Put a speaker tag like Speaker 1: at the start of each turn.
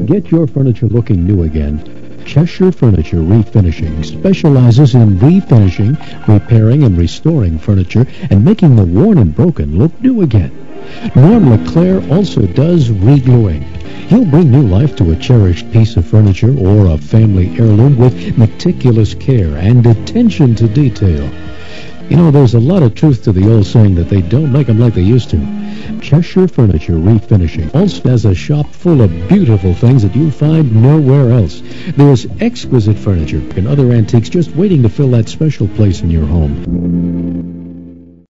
Speaker 1: Get your furniture looking new again. Cheshire Furniture Refinishing specializes in refinishing, repairing, and restoring furniture and making the worn and broken look new again. Norm LeClaire also does re-gluing. He'll bring new life to a cherished piece of furniture or a family heirloom with meticulous care and attention to detail. You know, there's a lot of truth to the old saying that they don't make them like they used to. Cheshire Furniture Refinishing also has a shop full of beautiful things that you'll find nowhere else. There's exquisite furniture and other antiques just waiting to fill that special place in your home.